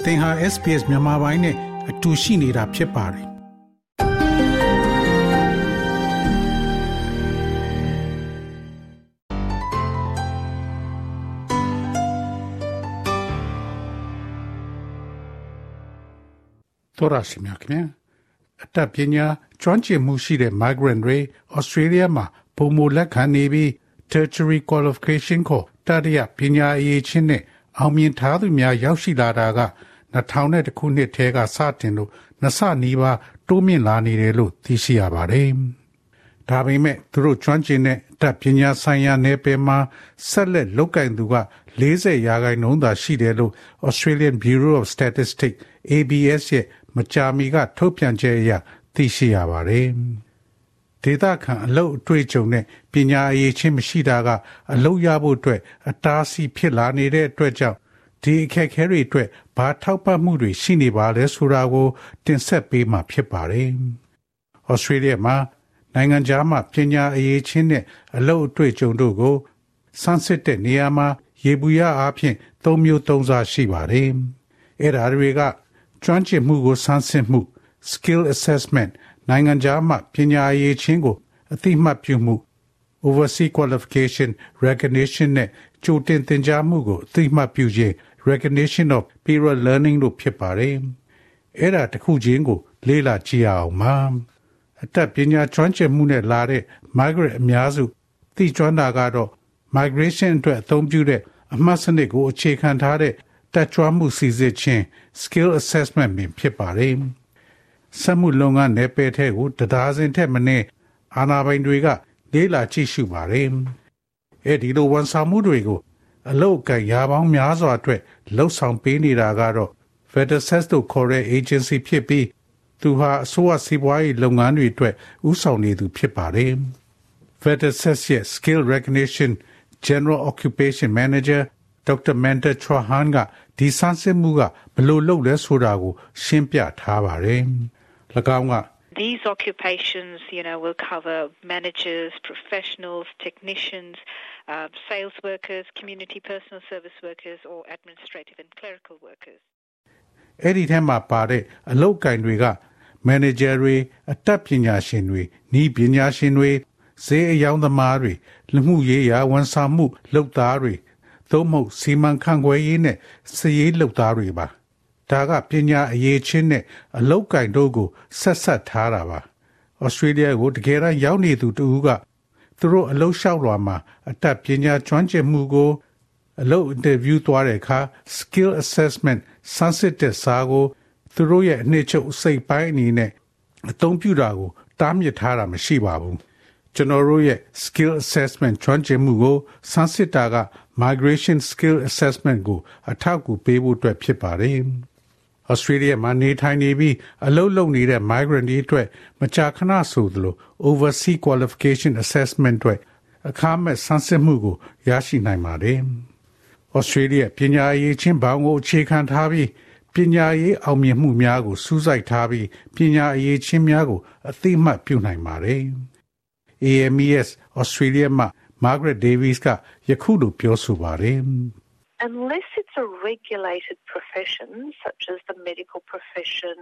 သင်ဟာ SPS မြန်မာပိုင်းနဲ့အတူရှိနေတာဖြစ်ပါတယ်။သောရရှိမြခင်အတပညာကျွမ်းကျင်မှုရှိတဲ့ migrant တွေ Australia မှာပုံမလက်ခံနေပြီး tertiary qualification ကိုတတိယပညာအရေးချင်းနဲ့အောင်မြင်ထားသူများရောက်ရှိလာတာက2000ခုနှစ်ထဲကစတင်လို့နှစ်ဆနီးပါးတိုးမြင့်လာနေတယ်လို့သိရှိရပါတယ်။ဒါပေမဲ့သူတို့ကျွမ်းကျင်တဲ့တပ်ပညာဆိုင်ရာနယ်ပယ်မှာဆက်လက်လုပ်ကိုင်သူက40%သာရှိတယ်လို့ Australian Bureau of Statistics ABS ရဲ့မကြာမီကထုတ်ပြန်ချက်အရသိရှိရပါတယ်။ဒေသခံအလုပ်အတွေ့အကြုံနဲ့ပညာအရေးချင်းမရှိတာကအလုပ်ရဖို့အတွက်အတားအဆီးဖြစ်လာနေတဲ့အတွက်ကြောင့်ဒီအခက်အခဲတွေအတွက်ဘာထောက်ပံ့မှုတွေရှိနေပါလဲဆိုတာကိုတင်ဆက်ပေးမှာဖြစ်ပါတယ်။ Australia မှာနိုင်ငံခြားမှာပညာအရေးချင်းနဲ့အလုပ်အတွေ့အကြုံတို့ကိုစမ်းစစ်တဲ့နေရာမှာရေဘူးရအားဖြင့်3မျိုး3စားရှိပါတယ်။အဲ့ဒါတွေကကျွမ်းကျင်မှုကိုစမ်းစစ်မှု skill assessment နိုင်ငံခြားမှာပညာအရေးချင်းကိုအသိမှတ်ပြုမှု overseas qualification recognition နဲ့ကြိုတင်သင်ကြားမှုကိုအသိမှတ်ပြုခြင်း recognition of peer learning လို့ဖြစ်ပါတယ်။အဲ့ဒါတစ်ခုချင်းကိုလေ့လာကြည့်အောင်ပါ။အတတ်ပညာကျွမ်းကျင်မှုနဲ့လာတဲ့ migrant အများစုသိကျွမ်းတာကတော့ migration အတွက်အသုံးပြုတဲ့အမှတ်စနစ်ကိုအခြေခံထားတဲ့တက်ကြွမှုစီစစ်ခြင်း skill assessment ပင်ဖြစ်ပါတယ်။စက်မှုလုပ်ငန်းနယ်ပယ်ထဲကိုတရားစဉ်ထက်မနည်းအာဏာပိုင်တွေကလေ့လာကြည့်ရှုပါတယ်။အဲဒီလိုဝန်ဆောင်မှုတွေကိုအလုပ်အကန့်ရာပေါင်းများစွာအတွက်လှုပ်ဆောင်ပေးနေတာကတော့ FedAssess တို့ခေါ်တဲ့ agency ဖြစ်ပြီးသူဟာအစိုးရစီးပွားရေးလုပ်ငန်းတွေအတွက်ဦးဆောင်နေသူဖြစ်ပါတယ်။ FedAssess ရဲ့ Skill Recognition General Occupation Manager Dr. Manda Chauhan ကဒီစမ်းစစ်မှုကဘယ်လိုလုပ်လဲဆိုတာကိုရှင်းပြထားပါတယ်။၎င်းက These occupations, will cover managers, professionals, technicians, sales workers, community personal service workers, or administrative and clerical workers. အဲ့ဒီထဲမှာပါတဲ့အလုပ်ကိုင်တွေက manager တွေအတတ်ပညာရှင်တွေနည်းပညာရှင်တွေဈေးအယောင်းသမားတွေလူမှုရေးရာဝန်ဆောင်မှုလုပ်သားတွေသို့မဟုတ်စီမံခန့်ခွဲရေးနဲ့စည်ရေးလုပ်သားတွေပါဒါကပညာအရေးချင်းနဲ့အလုပ်ကိုင်တို့ကိုဆက်ထားတာပါဩစတြေးလျကိုတကယ်တမ်းရောက်နေသူတူကသူတို့အလုပ်လျှောက်လွှာမှာအတတ်ပညာကျွမ်းကျင်မှုကိုအလုပ်အင်တာဗျူးသွားတဲ့အခါ skill assessment စမ်းစစ်တဲ့စာကိုသူတို့ရဲ့အနှစ်ချုပ်အစိတ်ပိုင်းအနေနဲ့အသုံးပြုတာကိုတားမြစ်ထားတာမရှိပါဘူးကျွန်တော်တို့ရဲ့ skill assessment ကျွမ်းကျင်မှုကိုစမ်းစစ်တာက migration skill assessment ကိုအထောက်အကူပေးဖို့အတွက်ဖြစ်ပါတယ်။ Australia မှာနေထိုင်နေပြီးအလုပ်လုပ်နေတဲ့ migrant တွေအတွက်မကြာခဏဆိုသလို overseas qualification assessment တွေအခမဲ့စမ်းစစ်မှုကိုရရှိနိုင်ပါတယ်။ Australia ပညာရေးချင်းဘောင်ကိုအခြေခံထားပြီးပညာရေးအောင်မြင်မှုများကိုစူးစိုက်ထားပြီးပညာရေးချင်းများကိုအသိမှတ်ပြုနိုင်ပါတယ်။ AMES Australia မှာ Margaret Davies ကယခုလိုပြောဆိုပါတယ်။ Unless it's a regulated profession, such as the medical profession,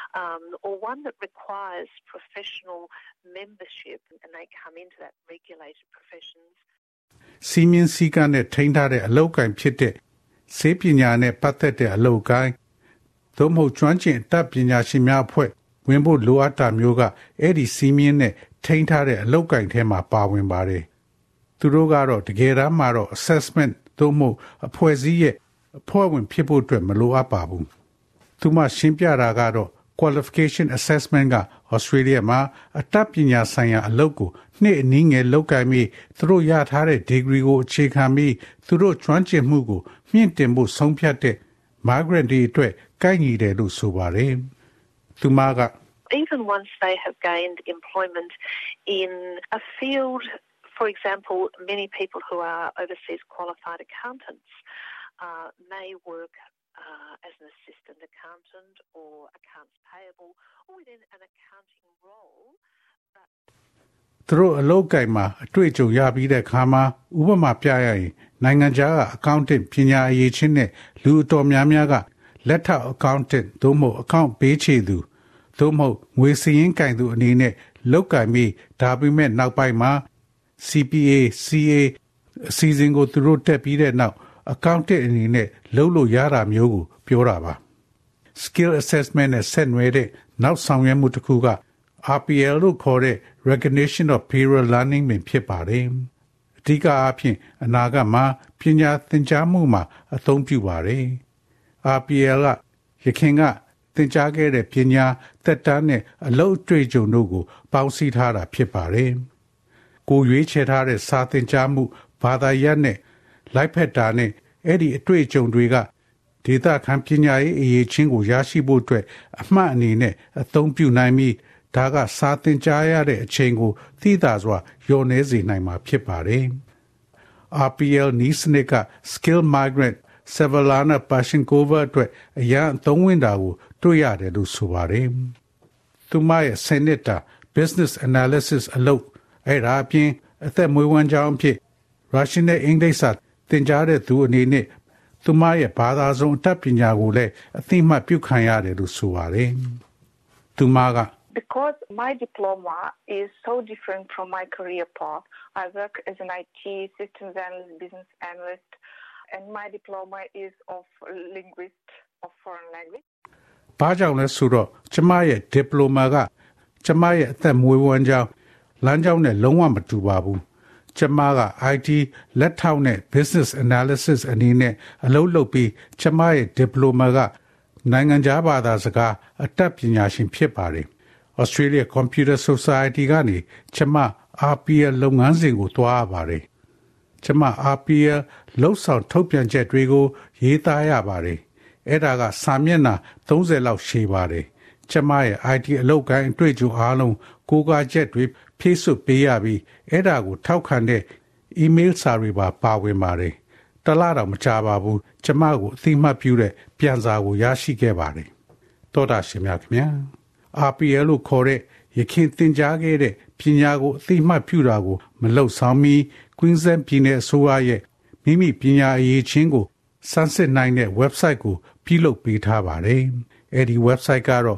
or one that requires professional membership, and they come into that regulated professions. စီမင်းစည်းကမ်းနဲ့ထိန်းထားတဲ့အလုပ်ကိုင်ဖြစ်တဲ့ဆေးပညာနဲ့ပတ်သက်တဲ့အလုပ်ကိုင်သို့မဟုတ်ကျွမ်းကျင်တပ်ပညာရှင်များအဖွဲ့ဝင်ဖို့လိုအပ်တာမျိုးကအဲ့ဒီစီမင်းနဲ့ထိန်းထားတဲ့အလုပ်ကိုင်ထဲမှာပါဝင်ပါတယ်။သူတို့ကတော့တကယ်တမ်းမှာတော့ assessment သို့မဟုတ်အဖွဲ့အစည်းရဲ့အဖွဲ့ဝင်ဖြစ်ဖို့အတွက်မလိုအပ်ပါဘူး။သူမှရှင်းပြတာကတော့ qualification assessment က Australia မှာအတတ်ပညာဆိုင်ရာအလုပ်ကိုနှစ်အနည်းငယ်လုပ်ကိုင်ပြီးသူတို့ရထားတဲ့ degree ကိုအခြေခံပြီးသူတို့ကျွမ်းကျင်မှုကိုမြင့်တင်ဖို့ဆုံးဖြတ်တဲ့ migrant တွေအတွက်ကိုက်ညီတယ်လို့ဆိုပါတယ်။သူမက Even once they have gained employment in a field, for example, many people who are overseas qualified accountants may work as an assistant accountant or accounts payable or within an accounting role. သူတို့အလုပ်ကိုင်မှာအတွေ့အကြုံရပြီးတဲ့အခါမှာဥပမာပြရရင်နိုင်ငံခြားကအကောင့်တင်ပညာအရေးချင်းနဲ့လူအတော်များများကလက်ထောက် accountant သို့မဟုတ် account ပေးချေသူသို့မဟုတ်ငွေစည်ရင်းကိုင်သူအနေနဲ့လုပ်ကင်ပြီးဒါပေမဲ့နောက်ပိုင်းမှာ CPA, CA အစီအစဉ်ကိုသူတို့တက်ပြီးတဲ့နောက် accountant အနေနဲ့လုပ်လို့ရတာမျိုးကိုပြောတာပါ skill assessment နဲ့ဆက်နွယ်တဲ့နောက်ဆောင်ရွက်မှုတစ်ခုက RPL လို့ခေါ်တဲ့ recognition of prior learning ပင်ဖြစ်ပါတယ်အဓိကအားဖြင့်အနာဂတ်မှာပညာသင်ကြားမှုမှာအသုံးပြုပါတယ် RPL ကယခင်ကသင်ကြားခဲ့တဲ့ပညာသက်တမ်းနဲ့အလုပ်အတွေ့အကြုံတို့ကိုပေါင်းစည်းထားတာဖြစ်ပါတယ်ကိုရွေးချယ်ထားတဲ့စာသင်ကြားမှုဘာသာရပ်နဲ့လိုက်ဖက်တာနဲ့အဲ့ဒီအတွေ့အကြုံတွေကဒေသခံပညာရေးအရေးချင်းကိုရရှိဖို့အတွက်အမှတ်အနေနဲ့အသုံးပြုနိုင်ပြီးဒါကစာသင်ကြားရတဲ့အချိန်ကိုသိသာစွာလျော့နည်းစေနိုင်မှာဖြစ်ပါတယ် RPL နည်းစနစ်က skill migrant Severlana Pashinkova အတွက်အရန်သုံးဝင်တာကိုတွေ့ရတယ်လို့ဆိုပါတယ်သူမရဲ့စနစ်တာ business analysis အလုပ်အဲ့ဒါအပြင်အသက်မွေးဝမ်းကြောင်းအဖြစ် Russian နဲ့ English စာသင်ကြားတဲ့သူအနေနဲ့သူမရဲ့ဘာသာစုံအတတ်ပညာကိုလည်းအသိမှတ်ပြုခံရတယ်လို့ဆိုပါတယ်သူမက Because my diploma is so different from my career path. I work as an IT systems analyst, business analyst, and my diploma is of linguist of foreign language. ဘာကြောင့်လဲဆိုတော့ကျမရဲ့ diploma ကကျမရဲ့အသက်မွေးဝမ်းကြောင်းလမ်းကြောင်းနဲ့လုံးဝမတူပါဘူးကျမက IT လက်ထောက်နဲ့ business analysis အနေနဲ့အလုပ်လုပ်ပြီးကျမရဲ့ diploma ကနိုင်ငံခြားဘာသာစကားအတတ်ပညာရှင်ဖြစ်ပါတယ်Australia Computer Society ကနေကျမ RPL လုပ်ငန်းစဉ်ကိုတွားရပါတယ်ကျမ RPL လှုပ်ဆောင်ထုတ်ပြန်ချက်တွေကိုရေးသားရပါတယ်အဲ့ဒါကစာမျက်နှာ30လောက်ရှည်ပါတယ်ကျမရဲ့ IT အလုပ်ကိုင်းအတွေ့အကြုံအားလုံးကိုးကားချက်တွေဖြည့်စွက်ပေးရပြီးအဲ့ဒါကိုထောက်ခံတဲ့ email စာတွေပါဝင်ပါတယ်တလားတော့မချပါဘူးကျမကိုအသိမှတ်ပြုတဲ့ပြန်စာကိုရရှိခဲ့ပါတယ်တောတာရှင်များခင်ဗျာRPL လို့ခေါ်တဲ့ရခင်သင်ကြားခဲ့တဲ့ပညာကိုအသိမှတ်ပြုတာကိုမလှုပ်ဆောင်မီ Queensland ပြည်နယ်အစိုးရရဲ့မိမိပညာအရေးချင်းကိုစမ်းစစ်နိုင်တဲ့ website ကိုပြုလုပ်ပေးထားပါတယ်။အဲဒီ website ကတော့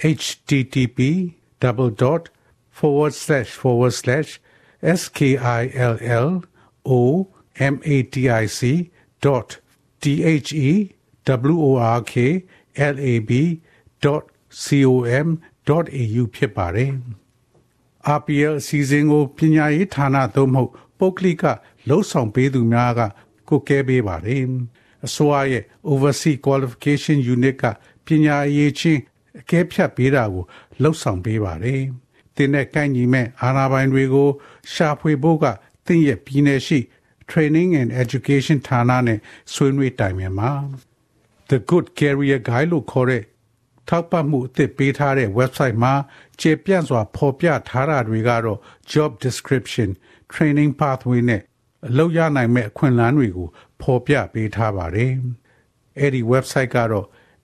http://skillmoworklab.com.au ဖြစ်ပါတယ်။ RPL အစီအစဉ်ကိုပညာရေးဌာနသို့မဟုတ်ပုဂ္ဂလိကလှုပ်ဆောင်ပေးသူများကကိုကဲပေးပါတယ်။အစိုးရရဲ့ Overseas Qualification Unit ကပညာရေးချင်းအကဲဖြတ်ပေးတာကိုလှုပ်ဆောင်ပေးပါတယ်။တင်တဲ့ကိုင်းညီမဲ့အာဏာပိုင်တွေကိုရှာဖွေဖို့ကတင့်ရဲ့ပြည်နယ်ရှိ Training and Education ဌာနနဲ့ဆွေးနွေးတိုင်ပင်ပါ။ The Good Career Guide လို့ခေါ်တဲ့ထောက်ပံ့မှုအသစ်ပေးထားတဲ့ website မှာကျေပြန့်စွာဖော်ပြထားတာတွေကတော့ job description, training pathway နဲ့အလုပ်ရနိုင်မဲ့အခွင့်အလမ်းတွေကိုဖော်ပြပေးထားပါတယ်။အဲဒီ website ကတော့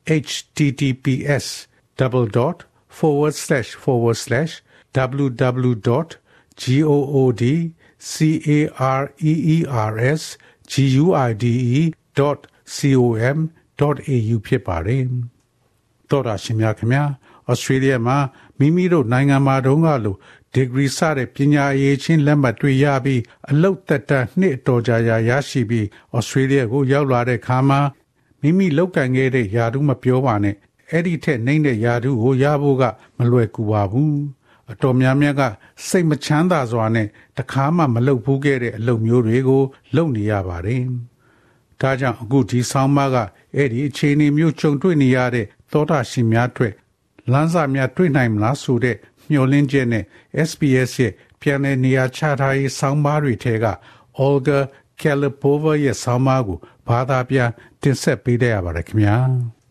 https://www.goodcareerguide.com.au ဖြစ်ပါတယ်။တော်ရရှိမြခင်ဗျာဩစတြေးလျမှာမိမိတို့နိုင်ငံမှာတုန်းကလိုဒီဂရီစတဲ့ပညာအရေးချင်းလက်မှတ်တွေရပြီးအလုပ်သက်တမ်းနှစ်အတော်ကြာရရှိပြီးဩစတြေးလျကိုရောက်လာတဲ့ခါမှာမိမိလောက်ကန်ခဲ့တဲ့ယာတုမပြောပါနဲ့အဲ့ဒီထက်နှိမ့်တဲ့ယာတုကိုရဖို့ကမလွယ်ကူပါဘူးအတော်များများကစိတ်မချမ်းသာစွာနဲ့တခါမှမလုပ်ဘူးခဲ့တဲ့အလုပ်မျိုးတွေကိုလုပ်နေရပါတယ်ဒါကြောင့်အခုဒီဆောင်းပါးကအဲ့ဒီအခြေအနေမျိုးကြုံတွေ့နေရတဲ့သောတာရှင်များအတွက်လမ်းစာများတွေ့နိုင်မလားဆိုတဲ့မျှော်လင့်ချက်နဲ့ SBS ရဲ့ပြန်လည်နေရာချထားရေးဆောင်းပါးတွေထဲက Olga Kalipova ရဲ့ဆောင်းပါးကိုဘာသာပြန်တင်ဆက်ပေးရပါတယ်ခင်ဗျာ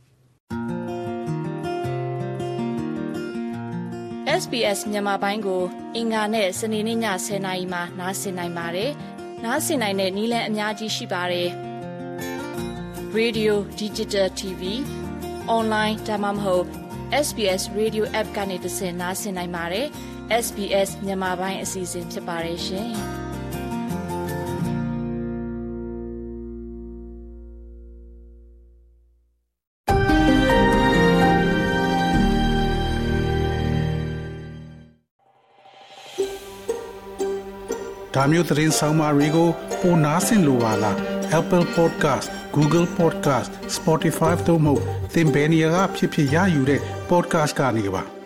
SBS မြန်မာပိုင်းကိုအင်္ဂါနဲ့စနေနေ့ည10:00နာရီမှနားဆင်နိုင်ပါတယ်။နားဆင်နိုင်တဲ့နည်းလမ်းအများကြီးရှိပါတယ်။ Radio, Digital TV, Online ဒါမှမဟုတ် SBS Radio App ကနေသင်နားဆင်နိုင်ပါတယ်။ SBS မြန်မာပိုင်းအစီအစဉ်ဖြစ်ပါတယ်ရှင်။ဒါမျိုးသတင်းဆောင်မတွေကိုပိုနားဆင်လိုပါလား Apple Podcast, Google Podcast, Spotify တို့မှာသင်ပင်ရာဖြစ်ဖြစ်ရယူတဲ့ podcast ကနေပါ